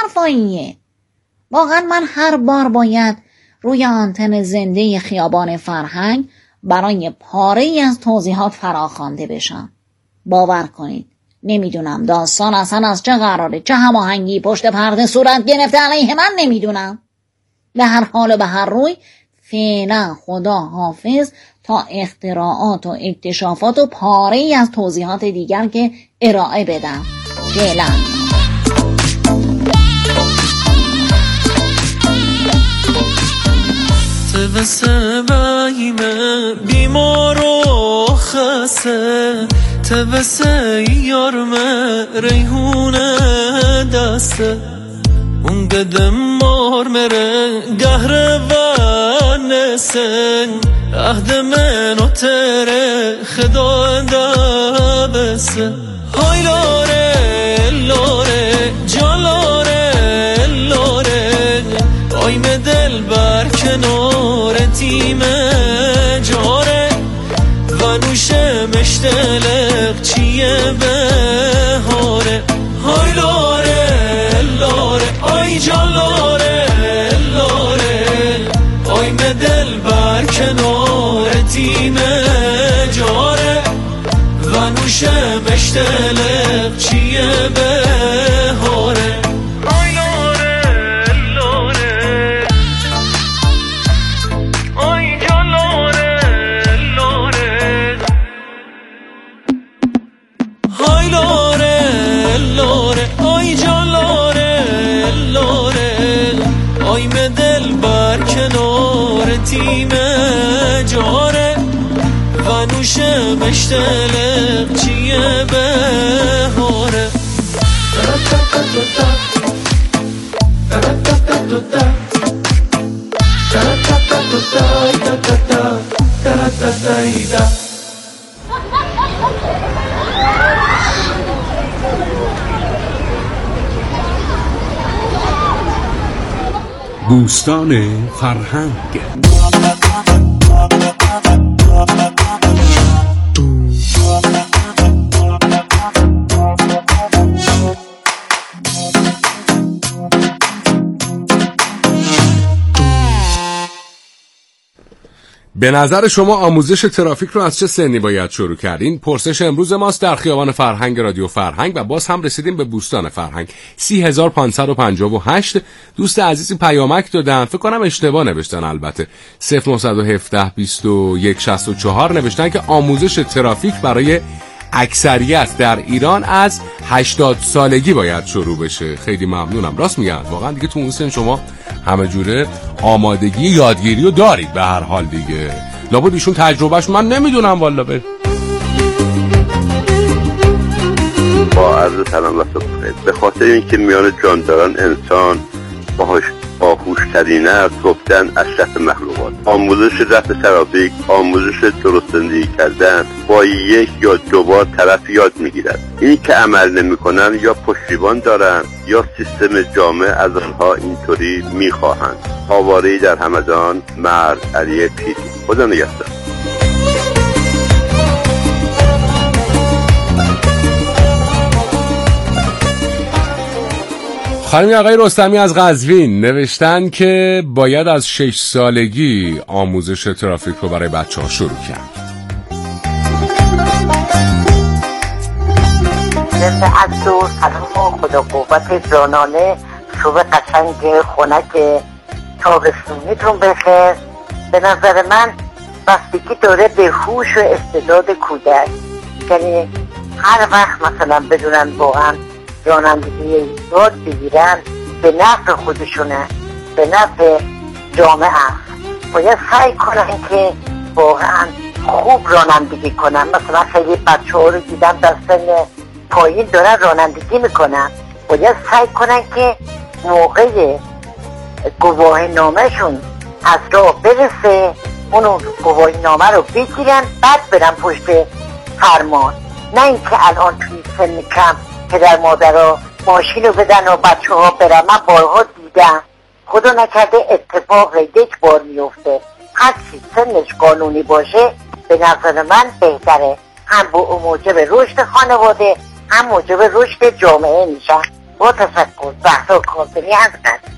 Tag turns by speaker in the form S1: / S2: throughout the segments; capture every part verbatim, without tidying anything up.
S1: حرفاییه؟ واقعا من هر بار باید روی آنتن زنده خیابان فرهنگ برای پاره ای از توضیحات فراخوانده بشم. باور کنید نمیدونم داستان اصلا از چه قراره، چه هماهنگی پشت پرده صورت گرفته علیه من نمیدونم. به هر حال و به هر روی فعلا خدا حافظ تا اختراعات و اکتشافات و پاره ای از توضیحات دیگر که ارائه بدم. فعلا
S2: تبسه بایم بیمار و خسته، تبسه یارم ریحونه دسته، اون قدم مار مره قهر و نسن، عهد من و تره خدا دا بسه. های لاره لاره جالاره لاره، آیم دل بر کنار تیم جاره، و نوشه مشتلق چیه بهاره. های لاره لاره آی جالاره لاره، آیم دل بر کنار تیم جاره، و نوشه مشتلق چیه بهاره. تیم جاره و نوشه مشتلق چیه بهاره.
S3: بوستان فرهنگ. به نظر شما آموزش ترافیک رو از چه سنی باید شروع کردین؟ پرسش امروز ماست در خیابان فرهنگ رادیو فرهنگ و باز هم رسیدیم به بوستان فرهنگ. سی هزار پانصد و پنجاه و هشت دوست عزیزی پیامک دادن، فکر کنم اشتباه نوشتن، البته صفر نه یک هفت بیست و یک شصت و چهار نوشتن که آموزش ترافیک برای اکثریت در ایران از هشتاد سالگی باید شروع بشه. خیلی ممنونم. راست میگن واقعا دیگه تو اون سن شما همه جوره آمادگی یادگیری رو دارید به هر حال دیگه. لابد ایشون تجربهش من نمیدونم والا. به
S4: با عرض سلام و صبح بخیر. به خاطر اینکه میان جانداران انسان باهاش باهوشترین است گفتن اشرف مخلوقات. آموزش رفع ترافیک، آموزش درست زندگی کردن با یک یا دو بار طرف یاد میگیرد. اینی که عمل نمیکنن یا پشتیبان دارن یا سیستم جامع از آنها اینطوری میخواهند. آواره‌ای در همدان، مرد علی پیری. خدا نگهدار.
S3: خانم آقای رستمی از قزوین نوشتن که باید از شش سالگی آموزش ترافیک رو برای بچه ها شروع کرد.
S5: از دور سلام خدا قوت جانانه، صبح قشنگ خنک تابستونیتون بخیر. به نظر من بستگی داره به هوش و استعداد کودک، یعنی هر وقت مثلا بدونن واقعا رانندگی یاد بگیرن به نفع خودشونه، به نفع جامعه است. باید سعی کنن که واقعا خوب رانندگی کنن. مثلا خیلی بچه ها رو دیدم در سن پایین دارن رانندگی میکنن، باید سعی کنن که موقع گواهی نامهشون از راه برسه اونو گواهی نامه رو بگیرن بعد برن پشت فرمان، نه اینکه الان توی سن کم پدر مادرها ماشین رو بدن و بچه ها برن. من بارها دیدم، خدا نکرده اتفاق یک بار میفته. هرچی سنش قانونی باشه به نظر من بهتره، هم با موجب رشد خانواده هم موجب رشد جامعه میشن. با تشکر بحثا کاظمی از قصد.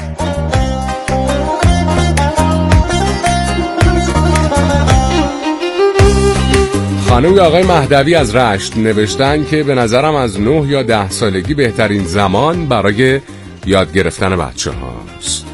S3: خانم یا آقای مهدوی از رشت نوشتن که به نظرم از نه یا ده سالگی بهترین زمان برای یاد گرفتن بچه هاست.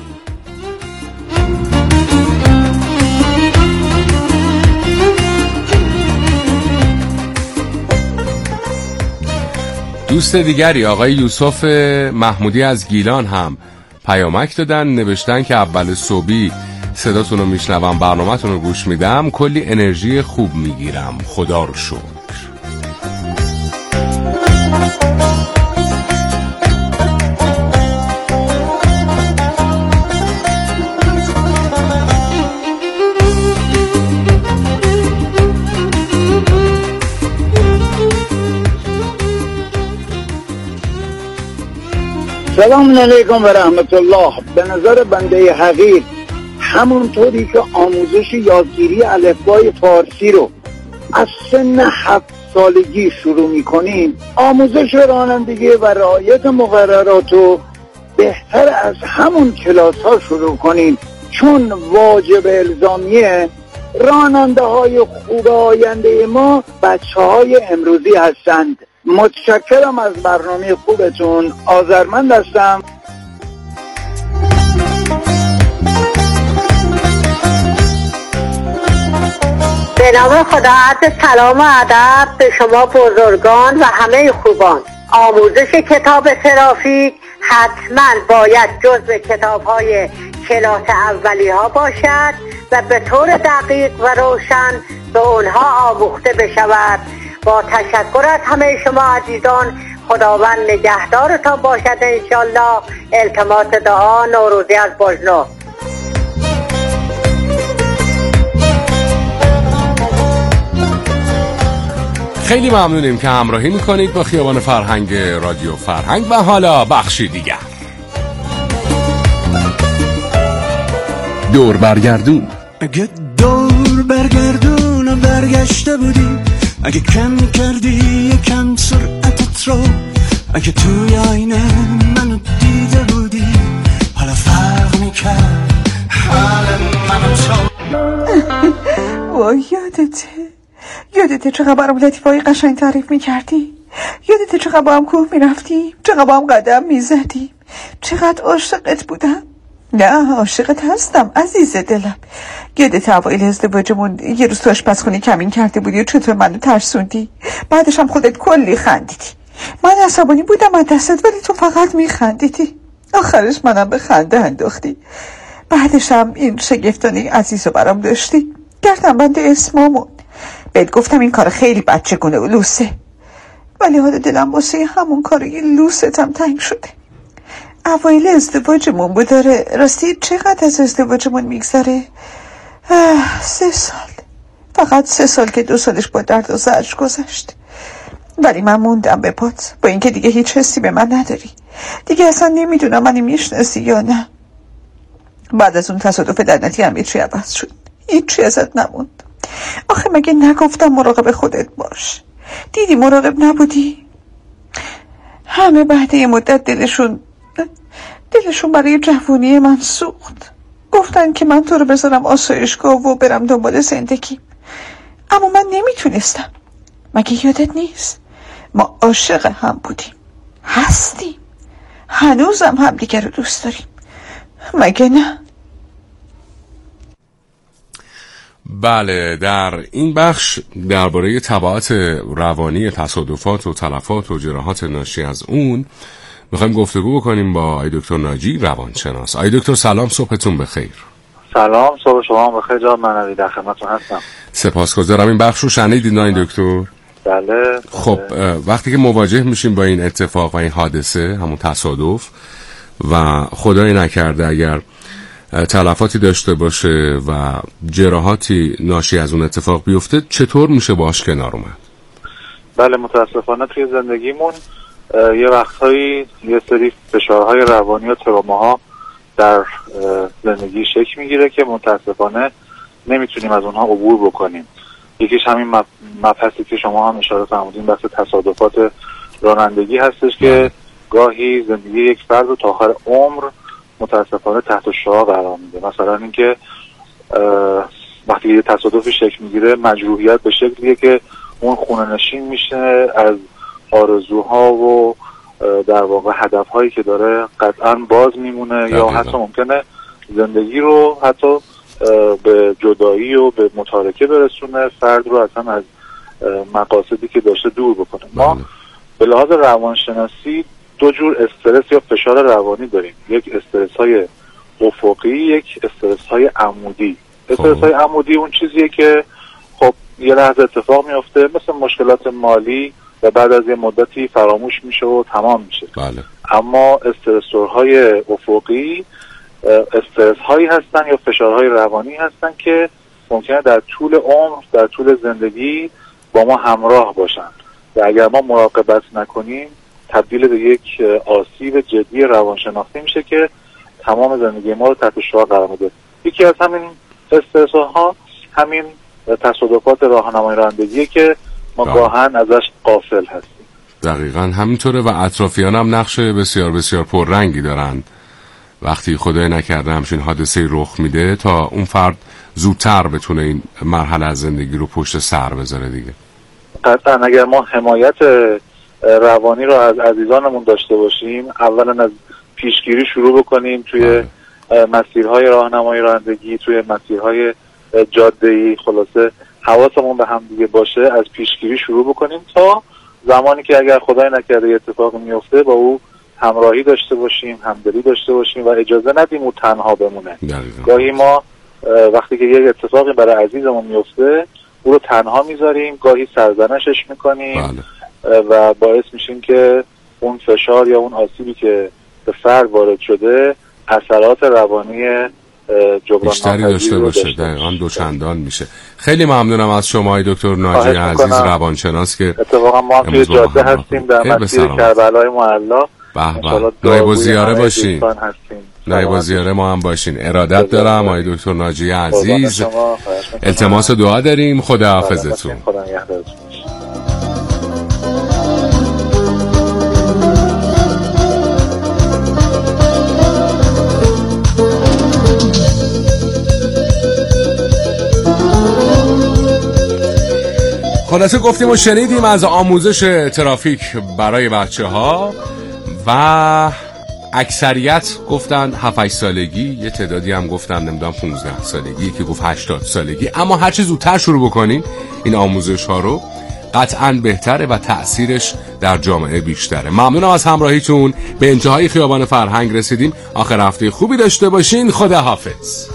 S3: دوست دیگری آقای یوسف محمودی از گیلان هم پیامک دادن، نوشتن که اول صبحی صداتون رو میشنوم، برنامه‌تون رو گوش میدم، کلی انرژی خوب میگیرم، خدا رو شکر.
S6: سلام علیکم و رحمت الله. به نظر بنده حقیر همونطوری که آموزش یادگیری الفبای فارسی رو از سن هفت سالگی شروع میکنیم، آموزش رانندگی و رعایت مقررات رو بهتر از همون کلاس ها شروع کنیم، چون واجب الزامیه. راننده های خوب آینده ما بچه های امروزی هستند. متشکرم از برنامه خوبتون. آذرمند هستم.
S5: به نام خدا، عرض سلام و ادب به شما بزرگان و همه خوبان. آموزش کتاب ترافیک حتما باید جزو کتاب‌های کلاس اولی ها باشد و به طور دقیق و روشن به اونها آموخته بشود. با تشکر از همه شما عزیزان، خداوند نگهدارتان باشد انشالله. التماس دعا، نوروزی از بجنو.
S3: خیلی ممنونیم که همراهی میکنید با خیابان فرهنگ رادیو فرهنگ. و حالا بخشی دیگر، دور برگردون.
S2: اگه دور برگردون و برگشته بودی، اگه کم کردی یکم سرعتت رو، اگه توی آینه منو دیده بودی، حالا فرق میکرد حال منو تو.
S7: وای یادته یادته چقدر برام لطیفای قشنگ تعریف میکردی؟ یادته چقدر با هم کوه میرفتیم؟ چقدر با هم قدم میزدیم؟ چقدر عاشقت بودم؟ نه عاشقت هستم عزیز دلم. یادت اوایل ازدواجمون یه روز تو آشپزخونه کمین کرده بودی و چطور منو ترسوندی؟ بعدش هم خودت کلی خندیدی. من عصبانی بودم از دستت ولی تو فقط میخندیدی. آخرش منم به خنده انداختی. بعدش هم این شگفتانی عزیز رو برام داشتی. گردم بند اسمامون بهت گفتم این کار خیلی بچگونه و لوسه، ولی حالا دلم واسه همون کاری لوستم تنگ شده. اوایل ازدواجمون بود. داره راستی چقدر از ازدواجمون میگذره؟ سه سال. فقط سه سال که دو سالش با درد و زجر گذشت. ولی من موندم به پات، با اینکه دیگه هیچ حسی به من نداری. دیگه اصلا نمیدونم منی میشناسی یا نه. بعد از اون تصادف لعنتی هم هیچی عوض شد. هیچی ازت نموند. آخه مگه نگفتم مراقب خودت باش؟ دیدی مراقب نبودی؟ همه بعد یه مدت دلشون دلشون برای جوونی من سوخت. گفتن که من تو رو بذارم آسایشگاه و برم دنبال زندگی، اما من نمیتونستم. مگه یادت نیست ما عاشق هم بودیم، هستیم، هنوزم هم دیگر رو دوست داریم، مگه نه؟
S3: بله، در این بخش درباره تبعات روانی تصادفات و تلفات و جراحات ناشی از اون میخوایم گفتگو بکنیم با آقای دکتر ناجی روانشناس. آقای دکتر سلام، صبحتون بخیر.
S8: سلام، صبح شما بخیر. جان منوی در خدمتتون هستم.
S3: سپاسگزارم. این بخش رو شنیدید آقای دکتر؟
S8: بله.
S3: خب وقتی که مواجه میشیم با این اتفاق و این حادثه، همون تصادف، و خدای نکرده اگر تلفاتی داشته باشه و جراحاتی ناشی از اون اتفاق بیفته، چطور میشه باش کنار اومد؟
S8: بله، متاسفانه توی زندگیمون یه وقتهایی یه سری فشارهای روانی و تروماها در زندگی شکل میگیره که متاسفانه نمیتونیم از اونها عبور بکنیم. یکیش همین مبحثی که شما هم اشاره فرمودین، بحث تصادفات رانندگی هستش که گاهی زندگی یک فرد رو تا آخر عمر متاسفانه تحت شعاع قرار میده. مثلا اینکه وقتی یه تصادفی شکل میگیره مجروحیت به شکلیه که اون خونه نشین میشه از آرزوها و در واقع هدفهایی که داره قطعا باز میمونه، یا حتی ممکنه زندگی رو حتی به جدایی و به متارکه برسونه، فرد رو اصلا از مقاصدی که داشته دور بکنه. ما به لحاظ روانشناسی دو جور استرس یا فشار روانی داریم، یک استرس های افقی، یک استرس های عمودی. استرس های عمودی اون چیزیه که خب یه لحظه اتفاق میفته، مثل مشکلات مالی، و بعد از یه مدتی فراموش میشه و تمام میشه.
S3: بله.
S8: اما استرسورهای افقی استرس هایی هستن یا فشارهای روانی هستن که ممکنه در طول عمر، در طول زندگی با ما همراه باشن و اگر ما مراقبت نکنیم تبدیل به یک آسیب جدی روانشناختی میشه که تمام زندگی ما رو تحت شعاع قرار میده. یکی از همین استرس ها همین تصادفات راهنمای رانندگیه که ما گاهن ازش غافل هستیم.
S3: دقیقاً همینطوره و اطرافیان هم نقش بسیار بسیار پررنگی دارند. وقتی خدای نکرده همچین حادثه رخ میده تا اون فرد زودتر بتونه این مرحله از زندگی رو پشت سر بذاره دیگه.
S8: قطعا اگر ما حمایت روانی رو از عزیزانمون داشته باشیم، اولا از پیشگیری شروع بکنیم توی مسیرهای راهنمایی رانندگی، توی مسیرهای جاده‌ای، خلاصه حواسمون به هم دیگه باشه، از پیشگیری شروع بکنیم تا زمانی که اگر خدای نکرده اتفاقی میفته با او همراهی داشته باشیم، همدلی داشته باشیم و اجازه ندیم او تنها بمونه. گاهی ما وقتی که یک اتفاقی برای عزیزمون میفته او رو تنها میذاریم، گاهی سرزنشش میکنیم. بله. و باعث میشیم که اون فشار یا اون آسیبی که به فرد وارد شده اثرات روانی
S3: بیشتری داشته باشه. دقیقاً دوچندان میشه. خیلی ممنونم از شما دکتر ناجی عزیز، روانشناس که
S8: اتفاقا ما توی جاده هستیم در مسیر کربلای معلا.
S3: به به. نایب الزیاره باشین. نایب الزیاره ما هم باشین. ارادت دارم آقای دکتر ناجی عزیز. التماس دعا داریم. خداحافظتون.
S8: خدا نگهدارتون.
S3: خلاصه گفتیم و شنیدیم از آموزش ترافیک برای بچه ها و اکثریت گفتن هفت هشت سالگی، یه تعدادی هم گفتن نمیدونم پانزده سالگی، یکی گفت هشتاد سالگی. اما هر چه زودتر شروع بکنین این آموزش ها رو قطعاً بهتره و تأثیرش در جامعه بیشتره. ممنونم از همراهیتون. به انتهای خیابان فرهنگ رسیدیم. آخر هفته خوبی داشته باشین. خدا حافظ.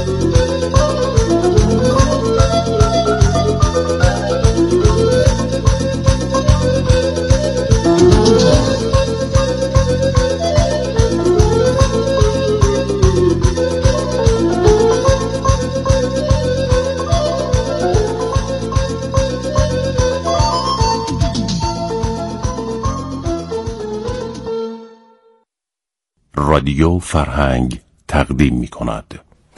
S9: رادیو فرهنگ تقدیم می کند.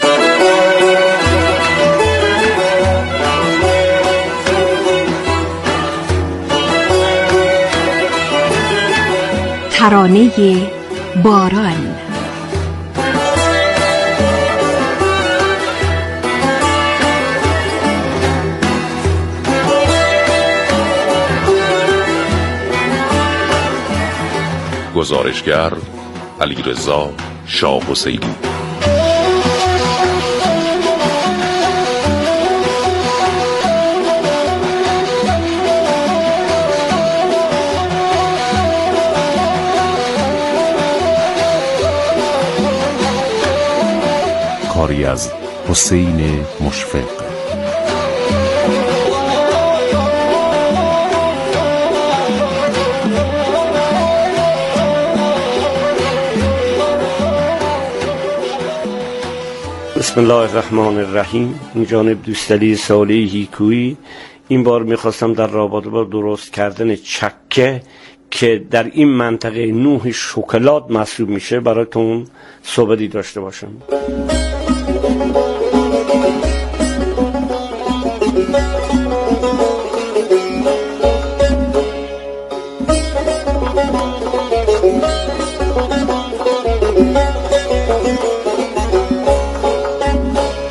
S10: ترانه باران.
S9: گزارشگر علیرضا شاه حسینی. کاری از حسین مشفق.
S11: بسم الله الرحمن الرحیم. این جانب دوستعلی صالحی کویی. این بار میخواستم در رابطه با درست کردن چکه که در این منطقه نوع شکلات محسوب میشه براتون صحبتی داشته باشم.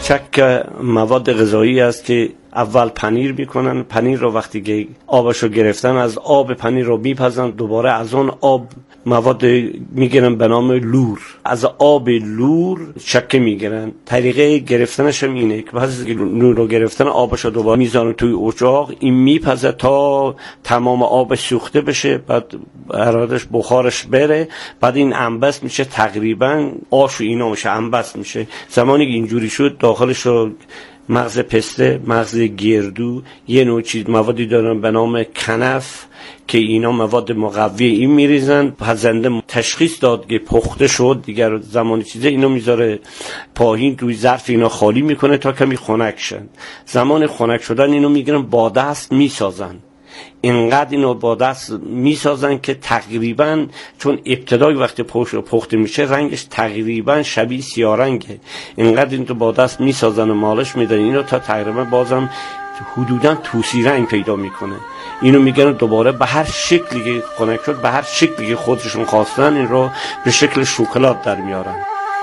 S11: چک مواد غذایی است که اول پنیر میکنن. پنیر رو وقتی که آبشو گرفتن از آب پنیر رو میپزن، دوباره از اون آب مواد میگیرن به نام لور. از آب لور چکه میگیرن. طریقه گرفتنش هم اینه که پس از لور رو گرفتن آبشو دوباره میذارن توی اجاق، این میپزه تا تمام آب سوخته بشه، بعد حرارتش بخارش بره، بعد این انبست میشه. تقریبا آش و اینا میشه انبست میشه. زمانی که اینجوری شد داخلش رو مغز پسته، مغز گردو، یه نوع چیز موادی دارن به نام کنف که اینا مواد مقوی این میریزن. پزنده تشخیص داد که پخته شد، دیگر زمانی چیزه اینو میذاره پایین توی ظرف، اینا خالی میکنه تا کمی خنک شن. زمان خنک شدن اینو میگیرن با دست میسازن. اینقدر اینو با دست میسازن که تقریبا چون ابتدای وقتی پخته میشه رنگش تقریبا شبیه سیاه رنگه. اینقدر اینو با دست میسازن و مالش میدن اینو تا تقریبا بازم حدودا توسی رنگ پیدا میکنه. اینو میگن دوباره به هر شکلی که خنک شد، به هر شکلی که خودشون خواستن این رو به شکل شکلات در میارن.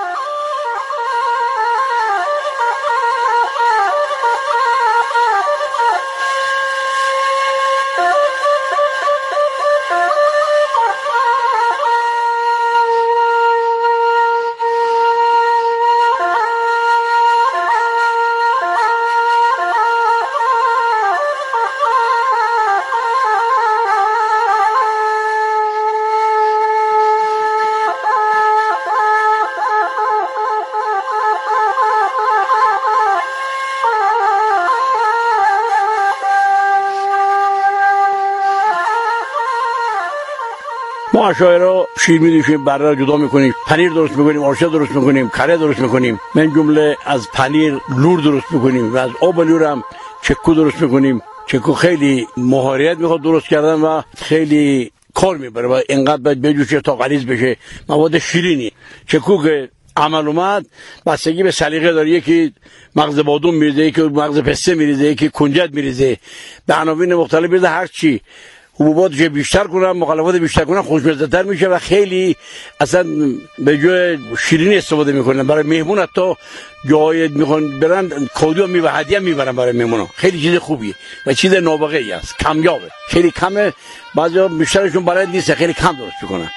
S12: ما اشای رو شیر می‌دوشیم، بره رو جدا می‌کنیم، پنیر درست می‌کنیم، آش درست می‌کنیم، کره درست می‌کنیم. من جمله از پنیر لور درست می‌کنیم و از آب لور هم چکو درست می‌کنیم. چکو خیلی مهارت می‌خواد درست کردن و خیلی کار می‌بره و اینقدر باید بجوشه تا غلیظ بشه. مواد شیرینی چکو که عمل اومد بستگی به سلیقه داره. یکی مغز بادوم میریزه، یکی مغز پسته میریزه، یکی کنجد میریزه، به عناوین مختلف میریزه. هر چی حبوبات که بیشتر کنن، مخلفات بیشتر کنن، خوشمزه‌تر میشه و خیلی اصلا به جای شیرینی استفاده میکنن. برای مهمون حتی جای میخوان برن کادو میبرن، هدیه میبرن برای مهمونا. خیلی چیز خوبیه و چیز نابغه‌ای است، کمیابه. خیلی کمه، بعضیا بیشترشون بلد نیست، خیلی کم درست میکنن.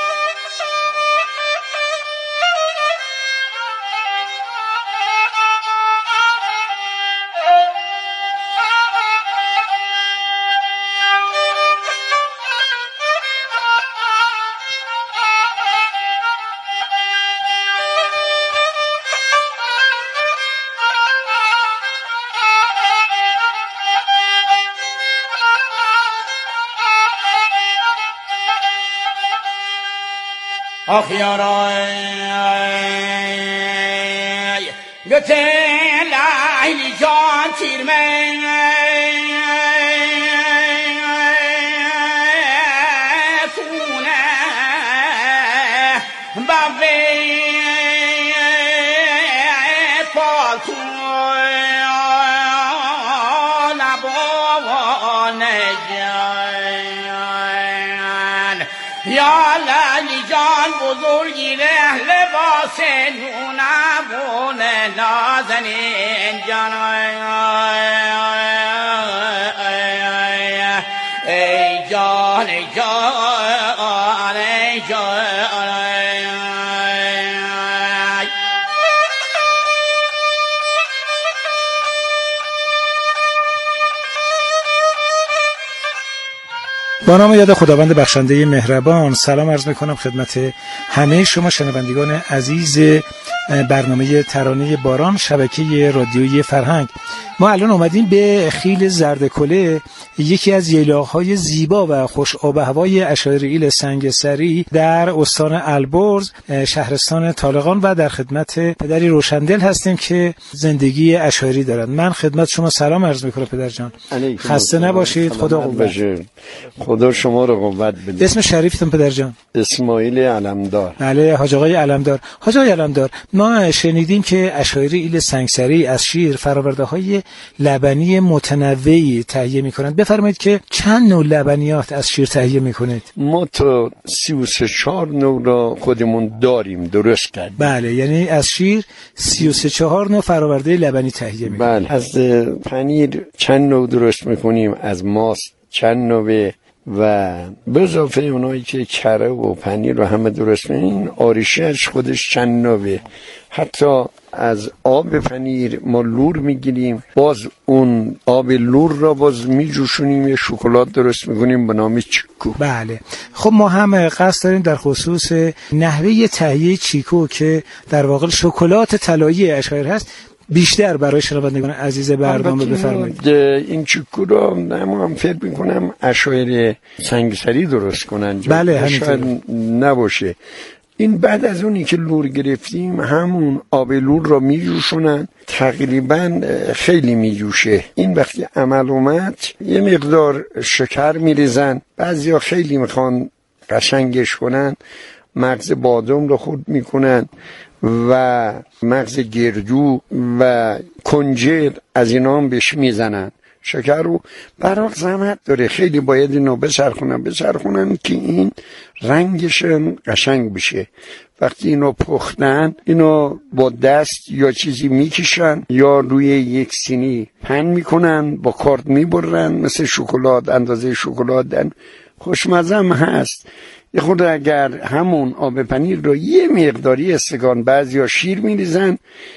S13: آخیارای گته لیلی جان تیرمه خونه بابه پالتو لبانه جان یا لیلی جان بزرگی ره لباس نونمون نازنین جان ای جان ای جان ای جان
S14: با نام یاد خداوند بخشنده مهربان سلام عرض میکنم خدمت همه شما شنوندگان عزیز برنامه ترانه باران شبکه رادیویی فرهنگ. ما الان اومدیم به خیل زردکله، یکی از ییلاق‌های زیبا و خوش آب و هوای اشایرئیل سنگسری در استان البرز شهرستان طالقان و در خدمت پدری روشندل هستیم که زندگی اشایری دارند. من خدمت شما سلام عرض میکنم پدر جان، خسته نباشید، خدا قوت.
S15: خدا شما رو قوت بده.
S14: اسم شریفتون پدر جان؟
S15: اسماعیل علمدار.
S14: بله حاج آقای علمدار. حاج آقای علمدار، ما شنیدیم که اشایرئیل سنگسری از شیر فرآورده‌های لبنی متنوعی تهیه میکنند. بفرمایید که چند نوع لبنیات از شیر تهیه میکنید؟
S15: ما تا سی و سه چهار نوع را خودمون داریم درست کردیم.
S14: بله، یعنی از شیر سی و سه چهار نوع فراورده لبنی تهیه میکنید.
S15: بله، از پنیر چند نوع درست میکنیم، از ماست چند نوع و به اضافه اونایی که کره و پنیر رو همه درست میکنیم. آریشش خودش چند نوع. حتی از آب پنیر ما لور میگیریم، باز اون آب لور را باز میجوشونیم، یه شکلات درست میکنیم به نام چیکو.
S14: بله، خب ما هم قصد داریم در خصوص نحوه تهیه چیکو که در واقع شکلات طلایی اشایر هست بیشتر برای شنوندگان عزیز برنامه بفرمایید.
S15: این چیکو رو ما هم فکر میکنم اشایر سنگسری درست کنن.
S14: بله، همینطور
S15: نباشه. این بعد از اونی که لور گرفتیم همون آب لور را میجوشونن، تقریبا خیلی میجوشه. این وقتی عمل اومد یه مقدار شکر میریزن، بعضیا خیلی میخوان قشنگش کنن، مغز بادام رو خورد میکنن و مغز گردو و کنجد از اینا هم بهش میزنن. شکر رو براق زحمت داره، خیلی باید اینو بچرخونن بچرخونن که این رنگشن قشنگ بشه. وقتی اینو پختن اینو با دست یا چیزی میکشن یا روی یک سینی پهن میکنن، با کارد میبرن، مثل شکلات، اندازه شکلات. خوشمزه هم هست. یه خود اگر همون آب پنیر رو یه مقداری استکان بعضی ها شیر میریزن،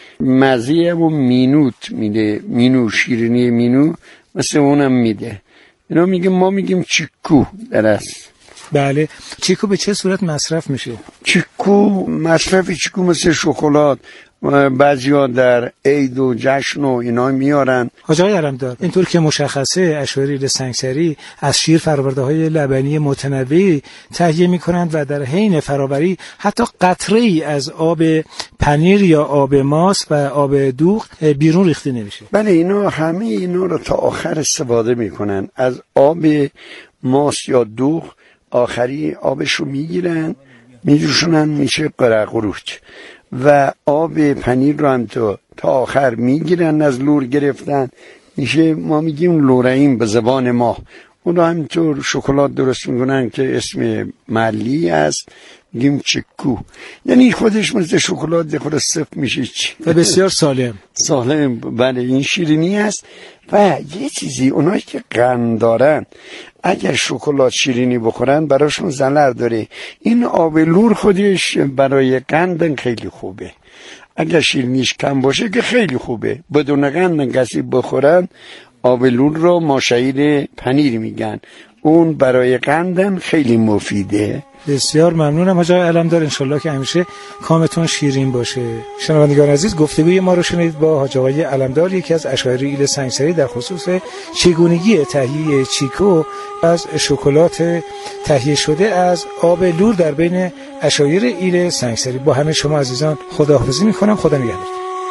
S15: مزه و مینوت میده، مینو، شیرینی مینو مثل اونم میده. اینا میگیم، ما میگیم چیکو درست.
S14: بله، چیکو به چه صورت مصرف میشه؟
S15: چیکو مصرف چیکو مثل شکلات، بعضیا در عید و جشن و اینا میارن.
S14: حاج آقای علمدار، اینطور که مشخصه اشایر ایل سنگسری از شیر فراورده های لبنی متنوعی تهیه میکنند و در حین فراوری حتی قطره ای از آب پنیر یا آب ماست و آب دوغ بیرون ریخته نمیشه.
S15: بله، اینا همه اینا رو تا آخر استفاده میکنن. از آب ماست یا دوغ آخری آبش رو میگیرن میجوشونن، میشه قرقروچ. و آب پنیر رو هم تا, تا آخر میگیرن، از لور گرفتن میشه، ما میگیم لورعین به زبان ما. اون رو همینطور شکلات درست میکنن که اسم محلی است، میگیم چیکو. یعنی خودش مثل شکلات خود سفت میشه
S14: و بسیار سالم.
S15: سالم، بله، این شیرینی است. و یه چیزی، اونایی که قند دارن اگر شکلات شیرینی بخورن براشون ضرر داره. این آب لور خودش برای قند خیلی خوبه. اگر شیرینیش کم باشه که خیلی خوبه. بدون قند کسی بخورن آب لور رو ماشعیر پنیر میگن، اون برای قندن خیلی مفیده.
S14: بسیار ممنونم حاج آقای علمدار، انشالله که همیشه کامتون شیرین باشه. شنوندگان عزیز، گفتگوی ما رو شنید با حاج آقای علمدار، یکی از اشایر ایل سنگسری، در خصوص چگونگی تهیه چیکو از شکلات تهیه شده از آب لور در بین اشایر ایل سنگسری. با همه شما عزیزان خداحافظی میکنم. خدا نگهدار.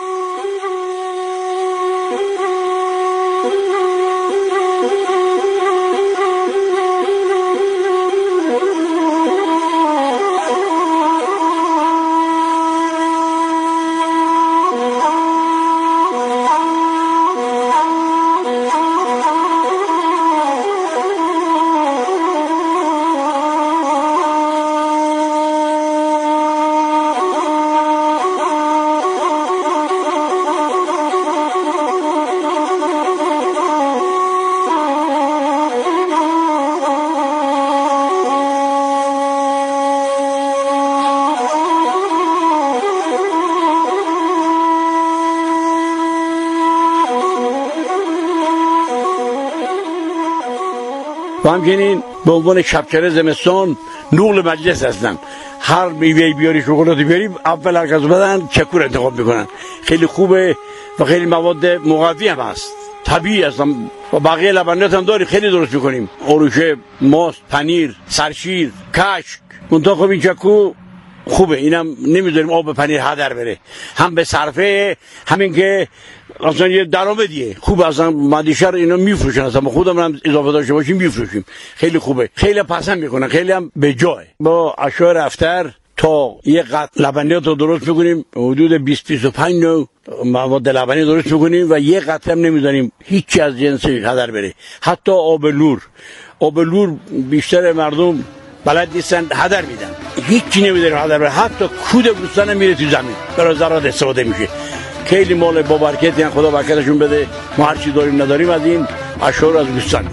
S12: و همچنین به عنوان شبچره زمستان نقل مجلس هستن. هر میوه بیاری، شکلاتی بیاری، اول هر کس بدن چکور انتخاب میکنن. خیلی خوبه و خیلی مواد مقوی هم هست، طبیعی هستن. و بقیه لبنیات هم داری، خیلی درست میکنیم. آروشه، ماست، پنیر، سرشیر، کشک. منتها خب این چکو خوبه، اینم نمیذاریم آب پنیر هدر بره، هم به صرفه، همین که اصلا یه درآمدیه. خوب اصلا مدیشر اینا میفروشن، اصلا خودم هم اضافه داشته باشیم میفروشیم. خیلی خوبه، خیلی پسند میکنن، خیلی هم به جای. با اشایر افتر تا یه قطع لبنیات رو درست میکنیم، حدود بیست بیست و پنج نوع مواد لبنی درست میکنیم و یه قطعه هم نمیذاریم هیچی از جنسش هدر بره. حتی آب لور، آب لور بیشتر مردم بلد نیستن هدر میدن، هیچی نمیذاریم هدر بره، حتی کود بوستان هم میره تو زمین برای زراعت استفاده میشه. خیلی مال با برکتی، خدا برکتشون بده. ما هر چی داریم نداریم از این اشعار از بوستان.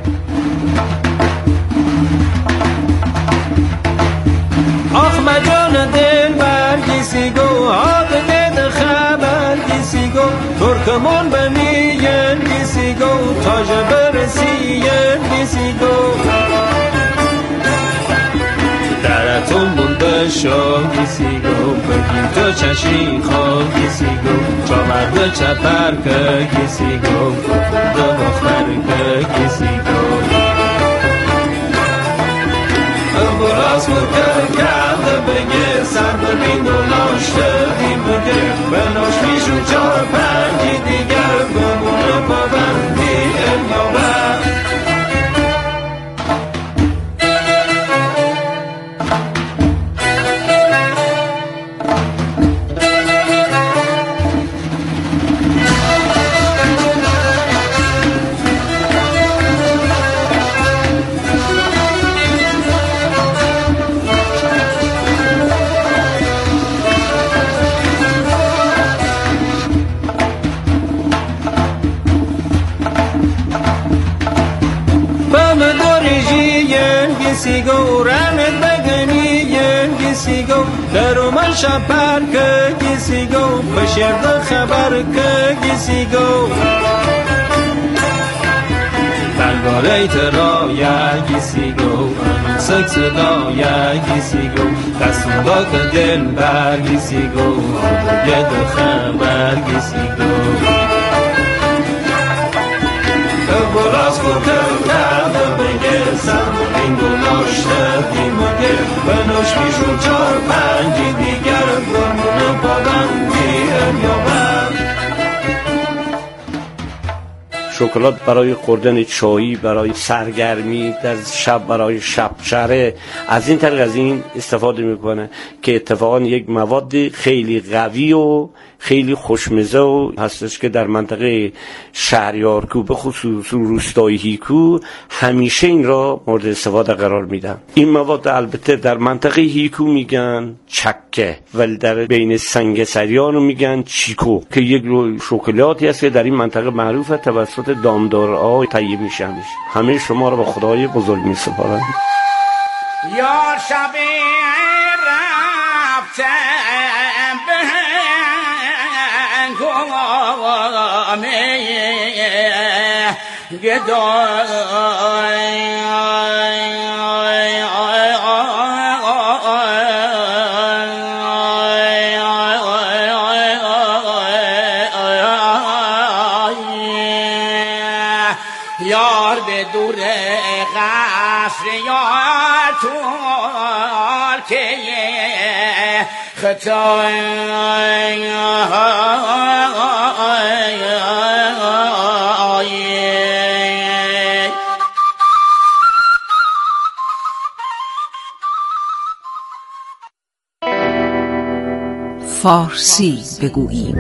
S16: آخ مجان دل برگیسی گو آب دل خبر گیسی گو ترکمون بمیین گیسی گو تاج برسیین گیسی گو درتون بونده شو گیسی گو بگیم تو چشی خواه گیسی گو چاورده چپر که گیسی گو بونده مختر که گیسی گو براز مکر کرده بگه سر ببین و ناشته دیم بگه به ناش میشون چار پنجی دیگر بمونه پابندی الیابر گیسیگو رمت بگنی ین گیسیگو درو من شپر که گیسیگو بشرد خبر که گیسیگو بلگاره ترایا گیسیگو سکس دایا گیسیگو دستونگا که دل بر گیسیگو ید خبر گیسیگو براز کن کرده بگه سم این دو ناشته دیمگه بنوش میشون چار پنجی دیگر گرمونه پابندی الیابر.
S11: شکلات برای خوردن چایی، برای سرگرمی، در شب برای شب شره، از این طریق از این استفاده میکنه که اتفاقا یک مواد خیلی قوی و خیلی خوشمزه و هستش که در منطقه شهریارکو به خصوص روستای هیکو همیشه این را مورد استفاده قرار میدن. این مواد البته در منطقه هیکو میگن چکه ولی در بین سنگسریان رو میگن چیکو که یک شکلاتی است که در این منطقه معروفه توسط دامدارها تهیه میشه. همه شما رو به خدای بزرگ میسپارم.
S13: یا شب رفتم به گامه گدای یار به دور قصر یار تو که خطای
S10: فارسی بگوییم.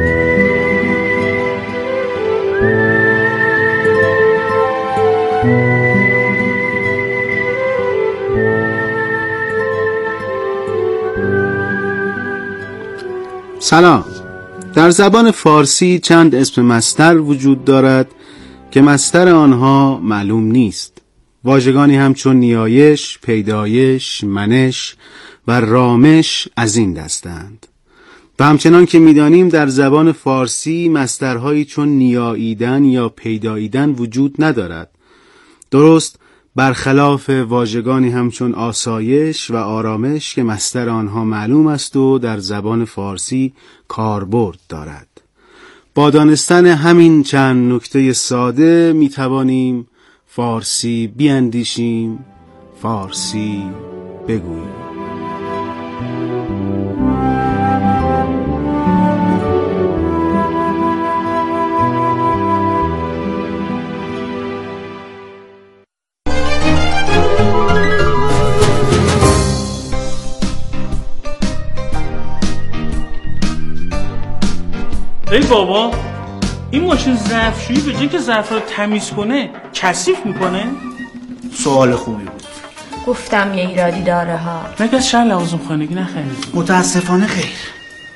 S17: سلام. در زبان فارسی چند اسم مصدر وجود دارد که مصدر آنها معلوم نیست. واژگانی همچون نیایش، پیدایش، منش و رامش از این دستند. و همچنان که می‌دانیم در زبان فارسی مصدرهایی چون نیاییدن یا پیداییدن وجود ندارد. درست برخلاف واژگانی همچون آسایش و آرامش که مصدر آنها معلوم است و در زبان فارسی کاربرد دارد. با دانستن همین چند نکته ساده می توانیم فارسی بیاندیشیم، فارسی بگوییم.
S18: ای بابا، این ماشین ظرفشویی به جای که ظرف رو تمیز کنه کثیف میکنه؟
S19: سوال خوبی بود.
S20: گفتم یه ایرادی داره ها.
S18: مگه از شهر لوازم خانگی نخرید؟
S19: متاسفانه خیر.